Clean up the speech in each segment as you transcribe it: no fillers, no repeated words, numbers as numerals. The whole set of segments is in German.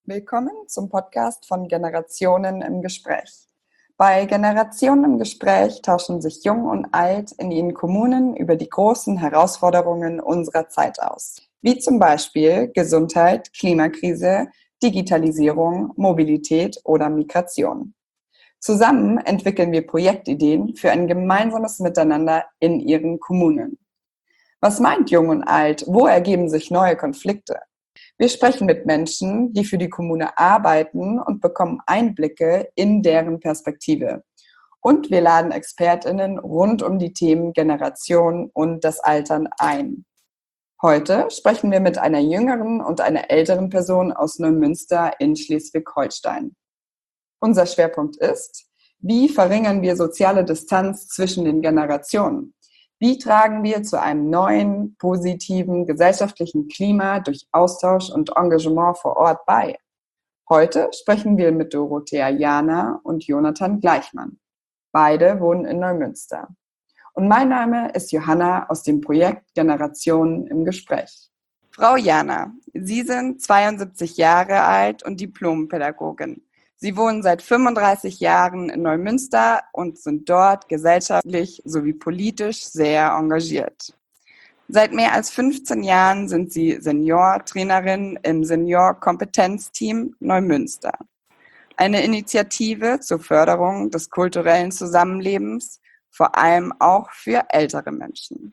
Willkommen zum Podcast von Generationen im Gespräch. Bei Generationen im Gespräch tauschen sich Jung und Alt in ihren Kommunen über die großen Herausforderungen unserer Zeit aus, wie zum Beispiel Gesundheit, Klimakrise, Digitalisierung, Mobilität oder Migration. Zusammen entwickeln wir Projektideen für ein gemeinsames Miteinander in ihren Kommunen. Was meint Jung und Alt? Wo ergeben sich neue Konflikte? Wir sprechen mit Menschen, die für die Kommune arbeiten und bekommen Einblicke in deren Perspektive. Und wir laden ExpertInnen rund um die Themen Generation und das Altern ein. Heute sprechen wir mit einer jüngeren und einer älteren Person aus Neumünster in Schleswig-Holstein. Unser Schwerpunkt ist: Wie verringern wir soziale Distanz zwischen den Generationen? Wie tragen wir zu einem neuen, positiven gesellschaftlichen Klima durch Austausch und Engagement vor Ort bei? Heute sprechen wir mit Dorothea Jana und Jonathan Gleichmann. Beide wohnen in Neumünster. Und mein Name ist Johanna aus dem Projekt Generationen im Gespräch. Frau Jana, Sie sind 72 Jahre alt und Diplompädagogin. Sie wohnen seit 35 Jahren in Neumünster und sind dort gesellschaftlich sowie politisch sehr engagiert. Seit mehr als 15 Jahren sind Sie Seniortrainerin im Senior-Kompetenzteam Neumünster, eine Initiative zur Förderung des kulturellen Zusammenlebens, vor allem auch für ältere Menschen.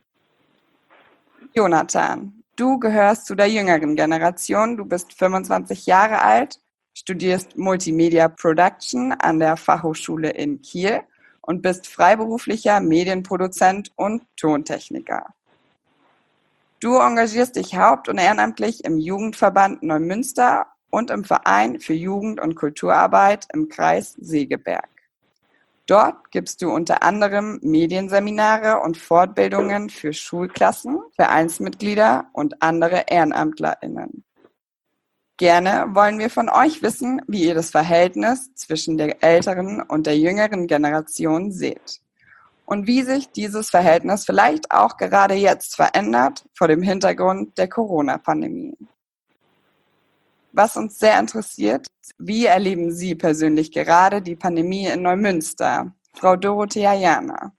Jonathan, du gehörst zu der jüngeren Generation, du bist 25 Jahre alt, studierst Multimedia Production an der Fachhochschule in Kiel und bist freiberuflicher Medienproduzent und Tontechniker. Du engagierst dich haupt- und ehrenamtlich im Jugendverband Neumünster und im Verein für Jugend- und Kulturarbeit im Kreis Segeberg. Dort gibst du unter anderem Medienseminare und Fortbildungen für Schulklassen, Vereinsmitglieder und andere EhrenamtlerInnen. Gerne wollen wir von euch wissen, wie ihr das Verhältnis zwischen der älteren und der jüngeren Generation seht und wie sich dieses Verhältnis vielleicht auch gerade jetzt verändert vor dem Hintergrund der Corona-Pandemie. Was uns sehr interessiert: Wie erleben Sie persönlich gerade die Pandemie in Neumünster? Frau Dorothea Jana.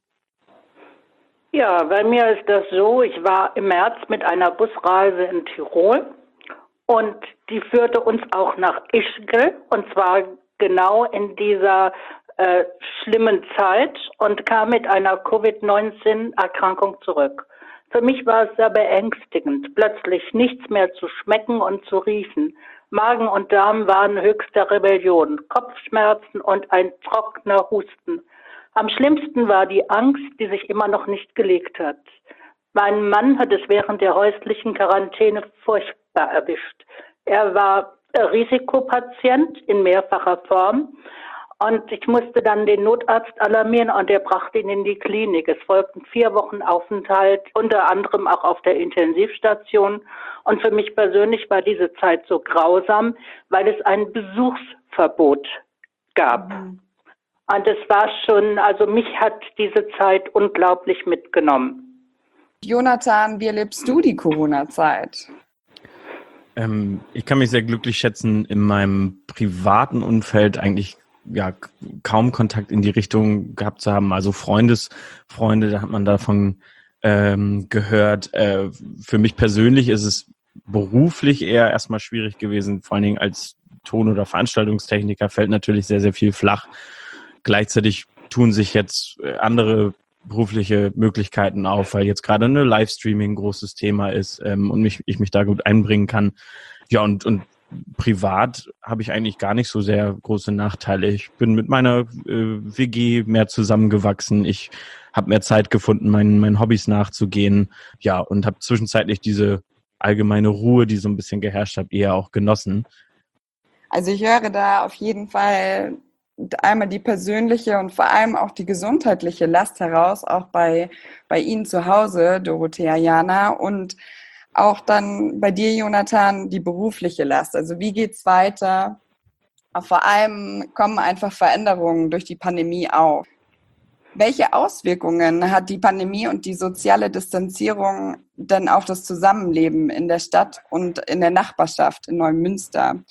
Ja, bei mir ist das so, ich war im März mit einer Busreise in Tirol und die führte uns auch nach Ischgl, und zwar genau in dieser schlimmen Zeit, und kam mit einer Covid-19-Erkrankung zurück. Für mich war es sehr beängstigend, plötzlich nichts mehr zu schmecken und zu riechen. Magen und Darm waren höchste Rebellion, Kopfschmerzen und ein trockener Husten. Am schlimmsten war die Angst, die sich immer noch nicht gelegt hat. Mein Mann hat es während der häuslichen Quarantäne furchtbar erwischt. Er war Risikopatient in mehrfacher Form und ich musste dann den Notarzt alarmieren und er brachte ihn in die Klinik. Es folgten 4 Wochen Aufenthalt, unter anderem auch auf der Intensivstation. Und für mich persönlich war diese Zeit so grausam, weil es ein Besuchsverbot gab. Und es war schon, also mich hat diese Zeit unglaublich mitgenommen. Jonathan, wie erlebst du die Corona-Zeit? Ich kann mich sehr glücklich schätzen, in meinem privaten Umfeld eigentlich kaum Kontakt in die Richtung gehabt zu haben. Also Freunde, da hat man davon gehört. Für mich persönlich ist es beruflich eher erstmal schwierig gewesen, vor allen Dingen als Ton- oder Veranstaltungstechniker fällt natürlich sehr, sehr viel flach. Gleichzeitig tun sich jetzt andere berufliche Möglichkeiten auf, weil jetzt gerade eine Livestreaming ein großes Thema ist und ich mich da gut einbringen kann. Ja, und privat habe ich eigentlich gar nicht so sehr große Nachteile. Ich bin mit meiner WG mehr zusammengewachsen. Ich habe mehr Zeit gefunden, meinen Hobbys nachzugehen. Ja, und habe zwischenzeitlich diese allgemeine Ruhe, die so ein bisschen geherrscht hat, eher auch genossen. Also ich höre da auf jeden Fall einmal die persönliche und vor allem auch die gesundheitliche Last heraus, auch bei Ihnen zu Hause, Dorothea Jana, und auch dann bei dir, Jonathan, die berufliche Last. Also wie geht's weiter? Vor allem kommen einfach Veränderungen durch die Pandemie auf. Welche Auswirkungen hat die Pandemie und die soziale Distanzierung denn auf das Zusammenleben in der Stadt und in der Nachbarschaft in Neumünster?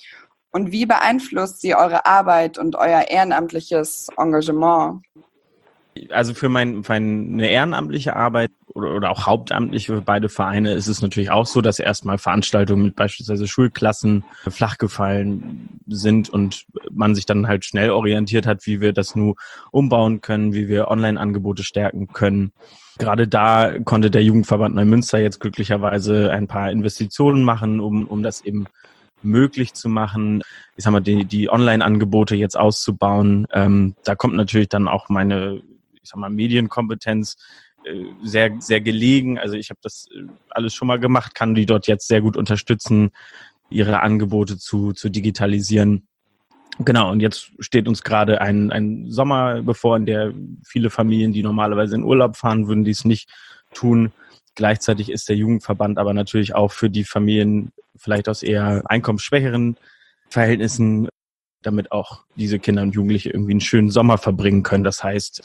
Und wie beeinflusst sie eure Arbeit und euer ehrenamtliches Engagement? Also für eine ehrenamtliche Arbeit oder auch hauptamtlich für beide Vereine ist es natürlich auch so, dass erstmal Veranstaltungen mit beispielsweise Schulklassen flach gefallen sind und man sich dann halt schnell orientiert hat, wie wir das nun umbauen können, wie wir Online-Angebote stärken können. Gerade da konnte der Jugendverband Neumünster jetzt glücklicherweise ein paar Investitionen machen, um das eben möglich zu machen, ich sag mal, die Online-Angebote jetzt auszubauen. Da kommt natürlich dann auch meine, ich sag mal, Medienkompetenz sehr, sehr gelegen. Also ich habe das alles schon mal gemacht, kann die dort jetzt sehr gut unterstützen, ihre Angebote zu digitalisieren. Genau, und jetzt steht uns gerade ein Sommer bevor, in der viele Familien, die normalerweise in Urlaub fahren, würden dies nicht tun. Gleichzeitig ist der Jugendverband aber natürlich auch für die Familien vielleicht aus eher einkommensschwächeren Verhältnissen, damit auch diese Kinder und Jugendliche irgendwie einen schönen Sommer verbringen können. Das heißt,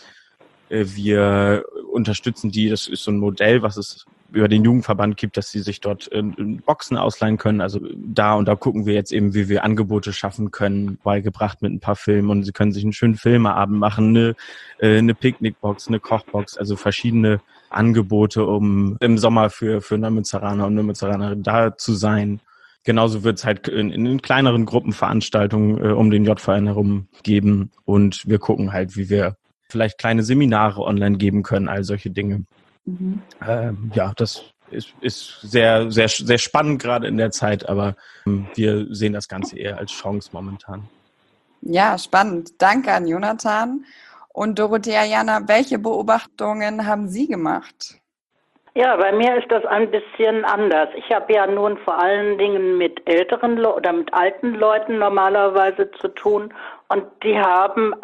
wir unterstützen die, das ist so ein Modell, was es über den Jugendverband gibt, dass sie sich dort in Boxen ausleihen können. Also da gucken wir jetzt eben, wie wir Angebote schaffen können, beigebracht mit ein paar Filmen. Und sie können sich einen schönen Filmeabend machen, eine Picknickbox, eine Kochbox, also verschiedene Angebote, um im Sommer für Neumünsteraner und Neumünsteranerinnen da zu sein. Genauso wird es halt in kleineren Gruppenveranstaltungen um den JVN herum geben. Und wir gucken halt, wie wir vielleicht kleine Seminare online geben können, all solche Dinge. Mhm. Das ist sehr, sehr, sehr spannend gerade in der Zeit, aber wir sehen das Ganze eher als Chance momentan. Ja, spannend. Danke an Jonathan. Und Dorothea Jana, welche Beobachtungen haben Sie gemacht? Ja, bei mir ist das ein bisschen anders. Ich habe ja nun vor allen Dingen mit älteren oder mit alten Leuten normalerweise zu tun und die haben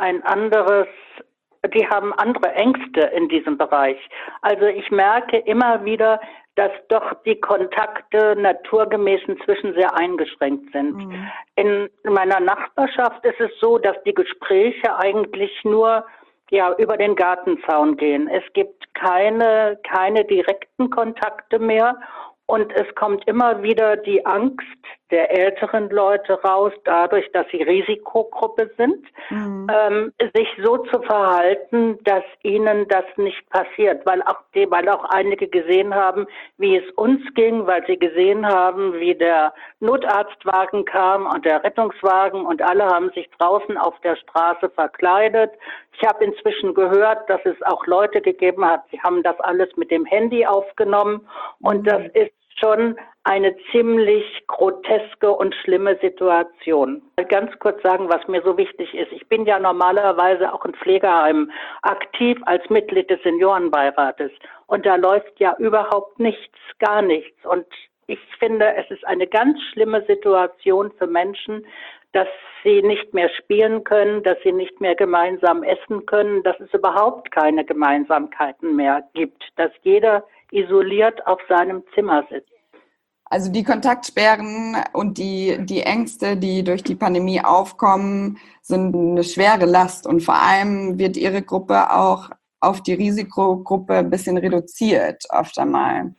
andere Ängste in diesem Bereich. Also ich merke immer wieder, dass doch die Kontakte naturgemäß inzwischen sehr eingeschränkt sind. Mhm. In meiner Nachbarschaft ist es so, dass die Gespräche eigentlich nur über den Gartenzaun gehen. Es gibt keine direkten Kontakte mehr und es kommt immer wieder die Angst der älteren Leute raus, dadurch, dass sie Risikogruppe sind, sich so zu verhalten, dass ihnen das nicht passiert, weil auch einige gesehen haben, wie es uns ging, weil sie gesehen haben, wie der Notarztwagen kam und der Rettungswagen und alle haben sich draußen auf der Straße verkleidet. Ich habe inzwischen gehört, dass es auch Leute gegeben hat, die haben das alles mit dem Handy aufgenommen und das ist schon eine ziemlich groteske und schlimme Situation. Ganz kurz sagen, was mir so wichtig ist. Ich bin ja normalerweise auch in Pflegeheimen aktiv als Mitglied des Seniorenbeirates. Und da läuft ja überhaupt nichts, gar nichts. Und ich finde, es ist eine ganz schlimme Situation für Menschen, dass sie nicht mehr spielen können, dass sie nicht mehr gemeinsam essen können, dass es überhaupt keine Gemeinsamkeiten mehr gibt, dass jeder isoliert auf seinem Zimmer sitzt. Also die Kontaktsperren und die Ängste, die durch die Pandemie aufkommen, sind eine schwere Last. Und vor allem wird Ihre Gruppe auch auf die Risikogruppe ein bisschen reduziert, oft einmal.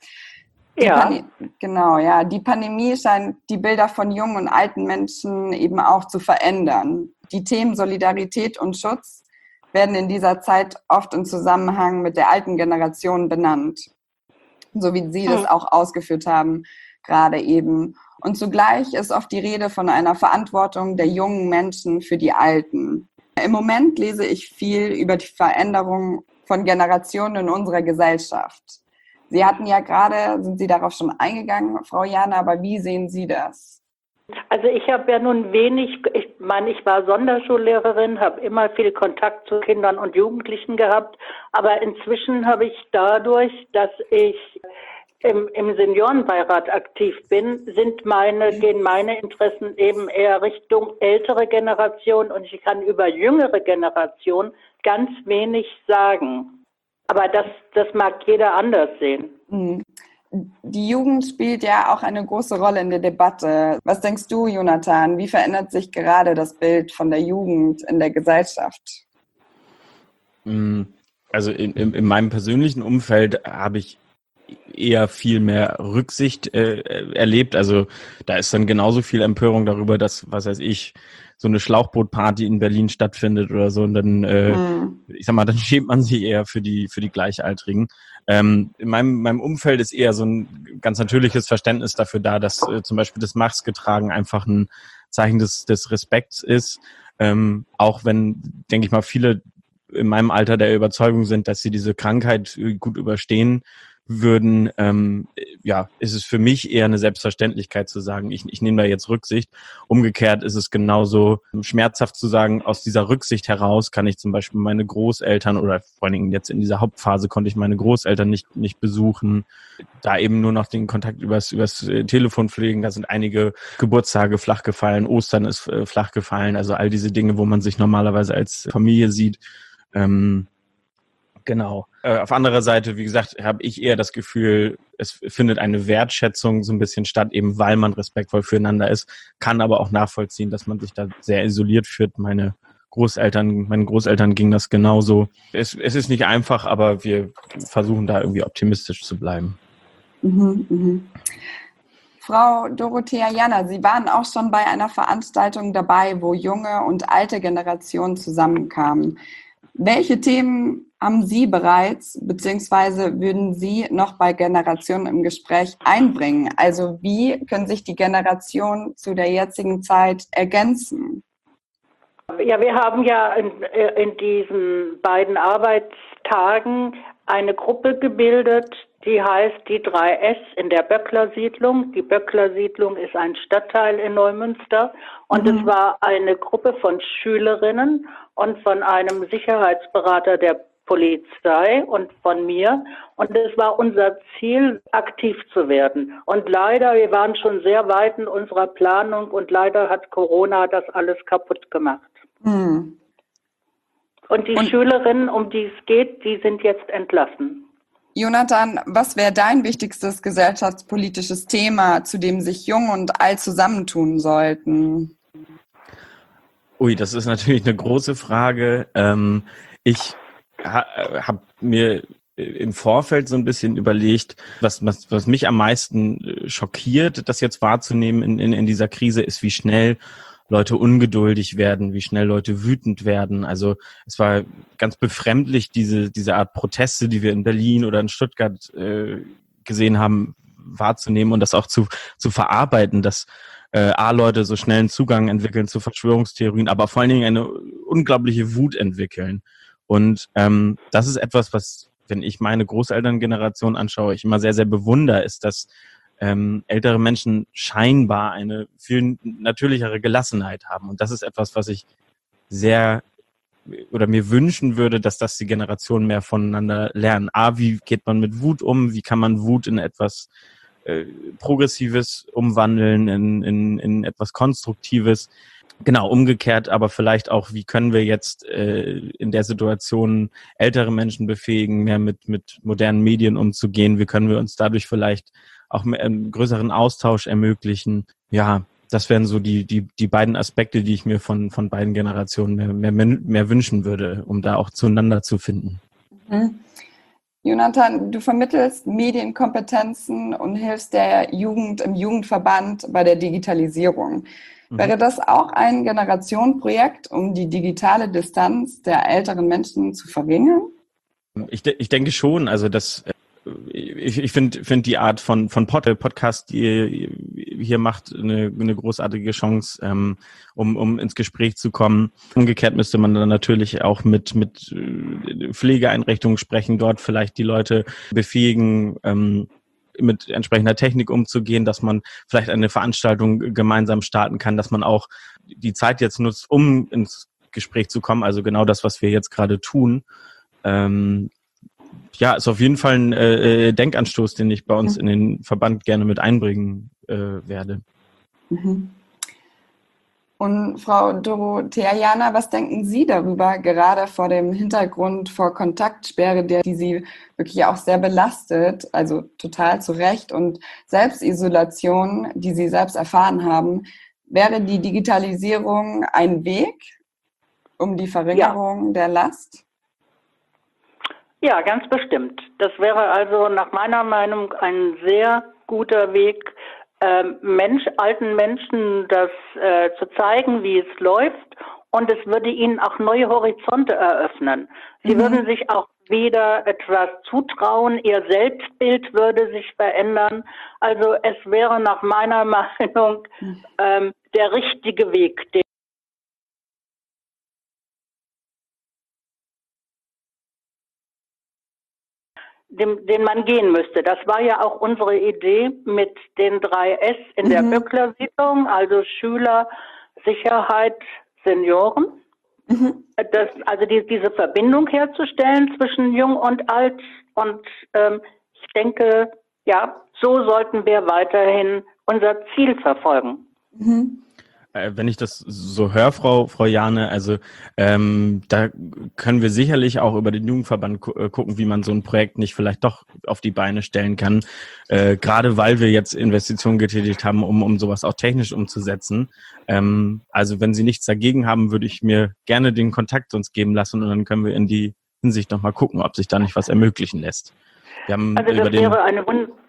Die Pandemie scheint die Bilder von jungen und alten Menschen eben auch zu verändern. Die Themen Solidarität und Schutz werden in dieser Zeit oft im Zusammenhang mit der alten Generation benannt, so wie Sie das auch ausgeführt haben, gerade eben. Und zugleich ist oft die Rede von einer Verantwortung der jungen Menschen für die Alten. Im Moment lese ich viel über die Veränderung von Generationen in unserer Gesellschaft. Sie hatten ja gerade, sind Sie darauf schon eingegangen, Frau Jana, aber wie sehen Sie das? Also ich habe ja nun ich war Sonderschullehrerin, habe immer viel Kontakt zu Kindern und Jugendlichen gehabt, aber inzwischen habe ich dadurch, dass ich im Seniorenbeirat aktiv bin, gehen meine Interessen eben eher Richtung ältere Generation und ich kann über jüngere Generation ganz wenig sagen. Aber das mag jeder anders sehen. Die Jugend spielt ja auch eine große Rolle in der Debatte. Was denkst du, Jonathan? Wie verändert sich gerade das Bild von der Jugend in der Gesellschaft? Also in meinem persönlichen Umfeld habe ich eher viel mehr Rücksicht erlebt. Also da ist dann genauso viel Empörung darüber, dass, was weiß ich, so eine Schlauchbootparty in Berlin stattfindet oder so. Und dann, ich sag mal, dann schämt man sich eher für die Gleichaltrigen. In meinem Umfeld ist eher so ein ganz natürliches Verständnis dafür da, dass zum Beispiel das Maske tragen einfach ein Zeichen des Respekts ist. Auch wenn, denke ich mal, viele in meinem Alter der Überzeugung sind, dass sie diese Krankheit gut überstehen würden, ist es für mich eher eine Selbstverständlichkeit zu sagen, ich nehme da jetzt Rücksicht. Umgekehrt ist es genauso schmerzhaft zu sagen, aus dieser Rücksicht heraus kann ich zum Beispiel meine Großeltern oder vor allen Dingen jetzt in dieser Hauptphase konnte ich meine Großeltern nicht besuchen, da eben nur noch den Kontakt übers Telefon pflegen. Da sind einige Geburtstage flach gefallen, Ostern ist flach gefallen, also all diese Dinge, wo man sich normalerweise als Familie sieht. Genau. Auf anderer Seite, wie gesagt, habe ich eher das Gefühl, es findet eine Wertschätzung so ein bisschen statt, eben weil man respektvoll füreinander ist, kann aber auch nachvollziehen, dass man sich da sehr isoliert fühlt. Meinen Großeltern ging das genauso. Es ist nicht einfach, aber wir versuchen da irgendwie optimistisch zu bleiben. Frau Dorothea Janner, Sie waren auch schon bei einer Veranstaltung dabei, wo junge und alte Generationen zusammenkamen. Welche Themen haben Sie bereits, beziehungsweise würden Sie noch bei Generationen im Gespräch einbringen? Also wie können sich die Generationen zu der jetzigen Zeit ergänzen? Ja, wir haben ja in diesen beiden Arbeitstagen eine Gruppe gebildet, die heißt die 3S in der Böckler-Siedlung. Die Böckler-Siedlung ist ein Stadtteil in Neumünster und es war eine Gruppe von Schülerinnen und von einem Sicherheitsberater der Polizei und von mir. Und es war unser Ziel, aktiv zu werden. Und leider, wir waren schon sehr weit in unserer Planung und leider hat Corona das alles kaputt gemacht. Und die Schülerinnen, um die es geht, die sind jetzt entlassen. Jonathan, was wäre dein wichtigstes gesellschaftspolitisches Thema, zu dem sich Jung und Alt zusammentun sollten? Ui, das ist natürlich eine große Frage. Ich habe mir im Vorfeld so ein bisschen überlegt, was mich am meisten schockiert, das jetzt wahrzunehmen in dieser Krise, ist, wie schnell Leute ungeduldig werden, wie schnell Leute wütend werden. Also es war ganz befremdlich, diese Art Proteste, die wir in Berlin oder in Stuttgart gesehen haben, wahrzunehmen und das auch zu verarbeiten, dass Leute so schnellen Zugang entwickeln zu Verschwörungstheorien, aber vor allen Dingen eine unglaubliche Wut entwickeln. Und das ist etwas, was, wenn ich meine Großelterngeneration anschaue, ich immer sehr, sehr bewundere, ist, dass ältere Menschen scheinbar eine viel natürlichere Gelassenheit haben. Und das ist etwas, was ich mir wünschen würde, dass das die Generationen mehr voneinander lernen. Wie geht man mit Wut um? Wie kann man Wut in etwas Progressives umwandeln, in etwas Konstruktives? Genau, umgekehrt, aber vielleicht auch, wie können wir jetzt in der Situation ältere Menschen befähigen, mehr mit modernen Medien umzugehen? Wie können wir uns dadurch vielleicht auch einen größeren Austausch ermöglichen? Ja, das wären so die beiden Aspekte, die ich mir von beiden Generationen mehr wünschen würde, um da auch zueinander zu finden. Jonathan, du vermittelst Medienkompetenzen und hilfst der Jugend im Jugendverband bei der Digitalisierung. Wäre das auch ein Generationenprojekt, um die digitale Distanz der älteren Menschen zu verringern? Ich denke schon. Also ich finde die Art von Podcast, die ihr hier macht, eine großartige Chance, um ins Gespräch zu kommen. Umgekehrt müsste man dann natürlich auch mit Pflegeeinrichtungen sprechen, dort vielleicht die Leute befähigen, mit entsprechender Technik umzugehen, dass man vielleicht eine Veranstaltung gemeinsam starten kann, dass man auch die Zeit jetzt nutzt, um ins Gespräch zu kommen. Also genau das, was wir jetzt gerade tun. Ist auf jeden Fall ein Denkanstoß, den ich bei uns in den Verband gerne mit einbringen werde. Und Frau Dorothea Janner, was denken Sie darüber, gerade vor dem Hintergrund vor Kontaktsperre, die Sie wirklich auch sehr belastet, also total zu Recht, und Selbstisolation, die Sie selbst erfahren haben? Wäre die Digitalisierung ein Weg um die Verringerung der Last? Ja, ganz bestimmt. Das wäre also nach meiner Meinung ein sehr guter Weg, alten Menschen das zu zeigen, wie es läuft. Und es würde ihnen auch neue Horizonte eröffnen. Sie würden sich auch wieder etwas zutrauen. Ihr Selbstbild würde sich verändern. Also es wäre nach meiner Meinung der richtige Weg, den man gehen müsste. Das war ja auch unsere Idee mit den 3S in der Böckler-Siedlung, also Schüler, Sicherheit, Senioren. Also diese Verbindung herzustellen zwischen Jung und Alt. Und ich denke, ja, so sollten wir weiterhin unser Ziel verfolgen. Wenn ich das so höre, Frau Jane, also da können wir sicherlich auch über den Jugendverband gucken, wie man so ein Projekt nicht vielleicht doch auf die Beine stellen kann, gerade weil wir jetzt Investitionen getätigt haben, um sowas auch technisch umzusetzen. Also wenn Sie nichts dagegen haben, würde ich mir gerne den Kontakt uns geben lassen und dann können wir in die Hinsicht nochmal gucken, ob sich da nicht was ermöglichen lässt. Wir haben also das wäre eine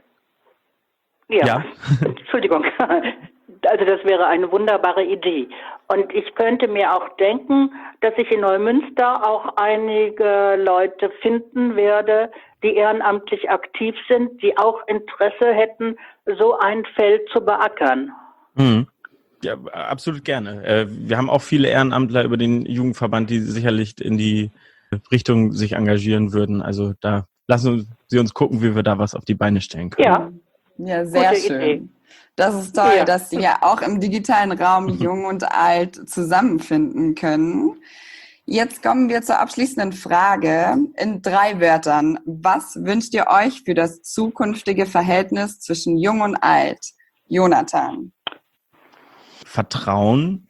Ja. Entschuldigung. Also das wäre eine wunderbare Idee. Und ich könnte mir auch denken, dass ich in Neumünster auch einige Leute finden werde, die ehrenamtlich aktiv sind, die auch Interesse hätten, so ein Feld zu beackern. Ja, absolut gerne. Wir haben auch viele Ehrenamtler über den Jugendverband, die sicherlich in die Richtung sich engagieren würden. Also da lassen Sie uns gucken, wie wir da was auf die Beine stellen können. Ja, sehr Gute schön. Idee. Das ist toll, dass Sie ja auch im digitalen Raum Jung und Alt zusammenfinden können. Jetzt kommen wir zur abschließenden Frage. In 3 Wörtern. Was wünscht ihr euch für das zukünftige Verhältnis zwischen Jung und Alt? Jonathan. Vertrauen,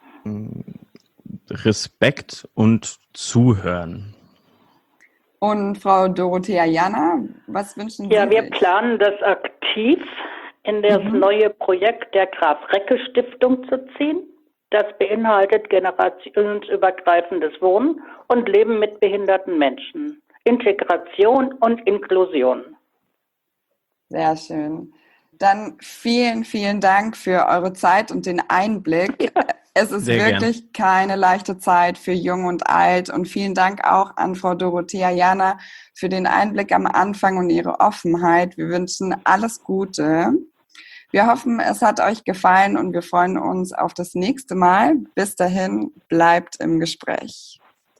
Respekt und Zuhören. Und Frau Dorothea Jana, was wünschen Sie Ja, wir sich? planen das aktiv in das neue Projekt der Graf-Recke-Stiftung zu ziehen. Das beinhaltet generationsübergreifendes Wohnen und Leben mit behinderten Menschen, Integration und Inklusion. Sehr schön. Dann vielen, vielen Dank für eure Zeit und den Einblick. Ja, es ist wirklich keine leichte Zeit für Jung und Alt. Und vielen Dank auch an Frau Dorothea Jana für den Einblick am Anfang und ihre Offenheit. Wir wünschen alles Gute. Wir hoffen, es hat euch gefallen und wir freuen uns auf das nächste Mal. Bis dahin, bleibt im Gespräch.